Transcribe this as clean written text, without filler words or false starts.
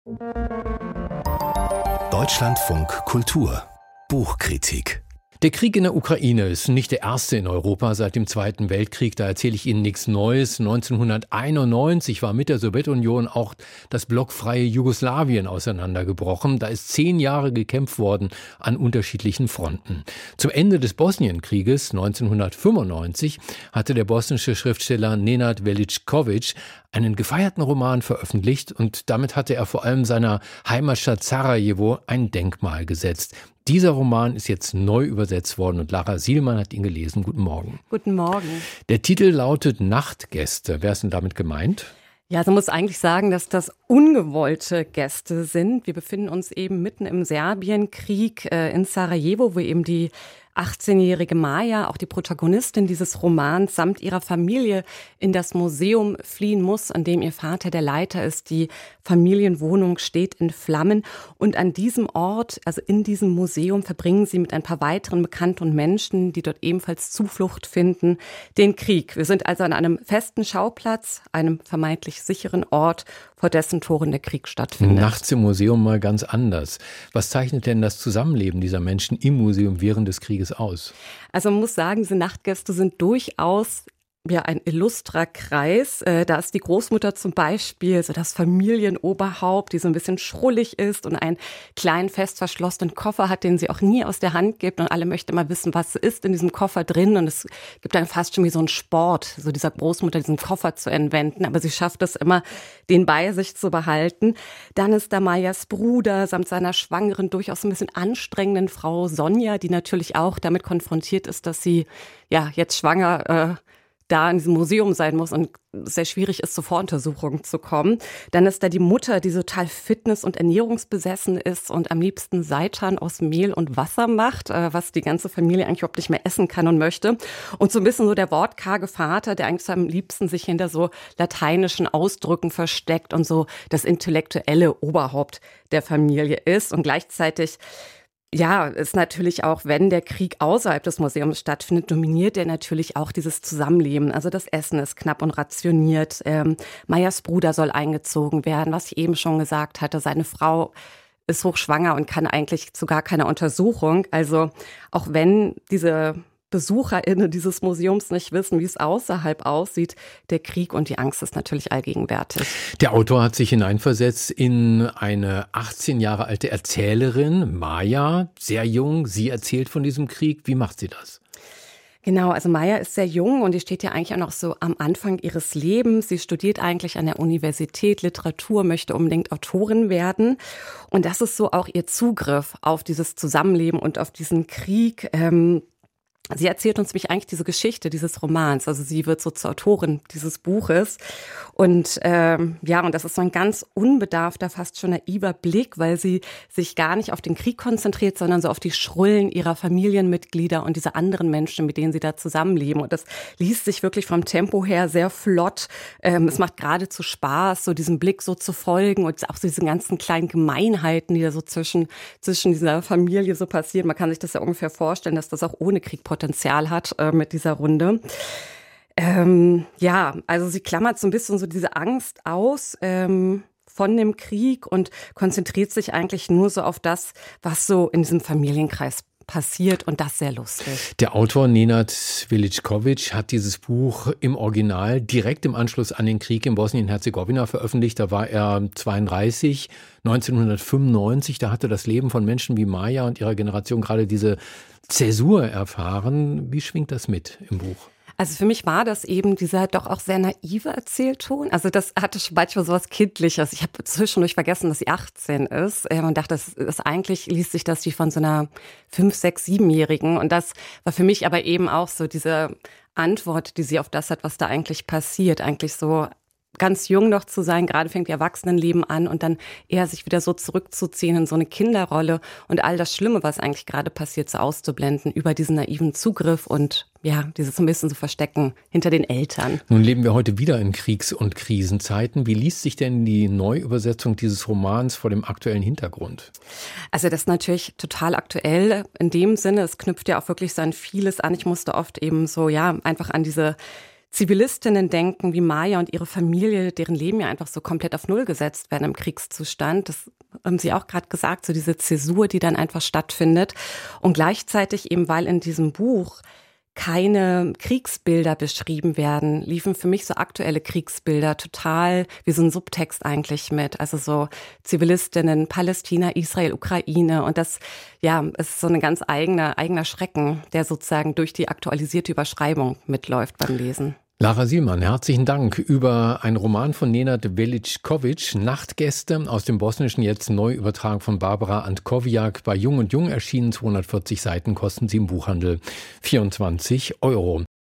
Deutschlandfunk Kultur Buchkritik. Der Krieg in der Ukraine ist nicht der erste in Europa seit dem Zweiten Weltkrieg. Da erzähle ich Ihnen nichts Neues. 1991 war mit der Sowjetunion auch das blockfreie Jugoslawien auseinandergebrochen. Da ist 10 Jahre gekämpft worden an unterschiedlichen Fronten. Zum Ende des Bosnienkrieges 1995 hatte der bosnische Schriftsteller Nenad Veličković einen gefeierten Roman veröffentlicht und damit hatte er vor allem seiner Heimatstadt Sarajevo ein Denkmal gesetzt. Dieser Roman ist jetzt neu übersetzt worden und Lara Sielmann hat ihn gelesen. Guten Morgen. Guten Morgen. Der Titel lautet Nachtgäste. Wer ist denn damit gemeint? Ja, man muss eigentlich sagen, dass das ungewollte Gäste sind. Wir befinden uns eben mitten im Serbienkrieg in Sarajevo, wo eben die 18-jährige Maja, auch die Protagonistin dieses Romans, samt ihrer Familie in das Museum fliehen muss, an dem ihr Vater der Leiter ist. Die Familienwohnung steht in Flammen. Und an diesem Ort, also in diesem Museum, verbringen sie mit ein paar weiteren Bekannten und Menschen, die dort ebenfalls Zuflucht finden, den Krieg. Wir sind also an einem festen Schauplatz, einem vermeintlich sicheren Ort, vor dessen Toren der Krieg stattfindet. Nachts im Museum mal ganz anders. Was zeichnet denn das Zusammenleben dieser Menschen im Museum während des Krieges aus? Also man muss sagen, diese Nachtgäste sind durchaus ein illustrer Kreis. Da ist die Großmutter zum Beispiel, so das Familienoberhaupt, die so ein bisschen schrullig ist und einen kleinen, fest verschlossenen Koffer hat, den sie auch nie aus der Hand gibt. Und alle möchten immer wissen, was ist in diesem Koffer drin. Und es gibt dann fast schon wie so einen Sport, so dieser Großmutter diesen Koffer zu entwenden. Aber sie schafft es immer, den bei sich zu behalten. Dann ist da Majas Bruder samt seiner schwangeren, durchaus ein bisschen anstrengenden Frau Sonja, die natürlich auch damit konfrontiert ist, dass sie jetzt schwanger da in diesem Museum sein muss und sehr schwierig ist, zur Voruntersuchung zu kommen. Dann ist da die Mutter, die total fitness- und ernährungsbesessen ist und am liebsten Seitan aus Mehl und Wasser macht, was die ganze Familie eigentlich überhaupt nicht mehr essen kann und möchte. Und so ein bisschen so der wortkarge Vater, der eigentlich so am liebsten sich hinter so lateinischen Ausdrücken versteckt und so das intellektuelle Oberhaupt der Familie ist. Und gleichzeitig ist natürlich auch, wenn der Krieg außerhalb des Museums stattfindet, dominiert er natürlich auch dieses Zusammenleben. Also das Essen ist knapp und rationiert. Majas Bruder soll eingezogen werden, was ich eben schon gesagt hatte. Seine Frau ist hochschwanger und kann eigentlich zu gar keiner Untersuchung. Also auch wenn diese BesucherInnen dieses Museums nicht wissen, wie es außerhalb aussieht, der Krieg und die Angst ist natürlich allgegenwärtig. Der Autor hat sich hineinversetzt in eine 18 Jahre alte Erzählerin, Maja, sehr jung. Sie erzählt von diesem Krieg. Wie macht sie das? Genau, also Maja ist sehr jung und die steht ja eigentlich auch noch so am Anfang ihres Lebens. Sie studiert eigentlich an der Universität Literatur, möchte unbedingt Autorin werden. Und das ist so auch ihr Zugriff auf dieses Zusammenleben und auf diesen Krieg. Sie erzählt uns nämlich eigentlich diese Geschichte dieses Romans. Also sie wird so zur Autorin dieses Buches. Und und das ist so ein ganz unbedarfter, fast schon naiver Blick, weil sie sich gar nicht auf den Krieg konzentriert, sondern so auf die Schrullen ihrer Familienmitglieder und diese anderen Menschen, mit denen sie da zusammenleben. Und das liest sich wirklich vom Tempo her sehr flott. Es macht geradezu Spaß, so diesem Blick so zu folgen und auch so diese ganzen kleinen Gemeinheiten, die da so zwischen dieser Familie so passieren. Man kann sich das ja ungefähr vorstellen, dass das auch ohne Krieg Potenzial hat mit dieser Runde. Also sie klammert so ein bisschen so diese Angst aus von dem Krieg und konzentriert sich eigentlich nur so auf das, was so in diesem Familienkreis passiert und das sehr lustig. Der Autor Nenad Veličković hat dieses Buch im Original direkt im Anschluss an den Krieg in Bosnien-Herzegowina veröffentlicht. Da war er 32, 1995. Da hatte das Leben von Menschen wie Maja und ihrer Generation gerade diese Zäsur erfahren. Wie schwingt das mit im Buch? Also für mich war das eben dieser doch auch sehr naive Erzählton. Also das hatte schon manchmal so was Kindliches. Ich habe zwischendurch vergessen, dass sie 18 ist und dachte, das ist eigentlich liest sich das wie von so einer 5-, 6-, 7-Jährigen. Und das war für mich aber eben auch so diese Antwort, die sie auf das hat, was da eigentlich passiert. Eigentlich so ganz jung noch zu sein, gerade fängt ihr Erwachsenenleben an und dann eher sich wieder so zurückzuziehen in so eine Kinderrolle und all das Schlimme, was eigentlich gerade passiert, so auszublenden über diesen naiven Zugriff und dieses so ein bisschen so Verstecken hinter den Eltern. Nun leben wir heute wieder in Kriegs- und Krisenzeiten. Wie liest sich denn die Neuübersetzung dieses Romans vor dem aktuellen Hintergrund? Also das ist natürlich total aktuell in dem Sinne, es knüpft ja auch wirklich so an vieles an. Ich musste oft eben so einfach an diese Zivilistinnen denken, wie Maya und ihre Familie, deren Leben ja einfach so komplett auf Null gesetzt werden im Kriegszustand. Das haben Sie auch gerade gesagt, so diese Zäsur, die dann einfach stattfindet. Und gleichzeitig eben, weil in diesem Buch keine Kriegsbilder beschrieben werden, liefen für mich so aktuelle Kriegsbilder total wie so ein Subtext eigentlich mit. Also so Zivilistinnen, Palästina, Israel, Ukraine. Und das, ja, ist so ein ganz eigener Schrecken, der sozusagen durch die aktualisierte Überschreibung mitläuft beim Lesen. Lara Sielmann, herzlichen Dank. Über einen Roman von Nenad Veličković, Nachtgäste, aus dem Bosnischen, jetzt neu übertragen von Barbara Antkowiak, bei Jung und Jung erschienen, 240 Seiten, kosten sie im Buchhandel 24 €.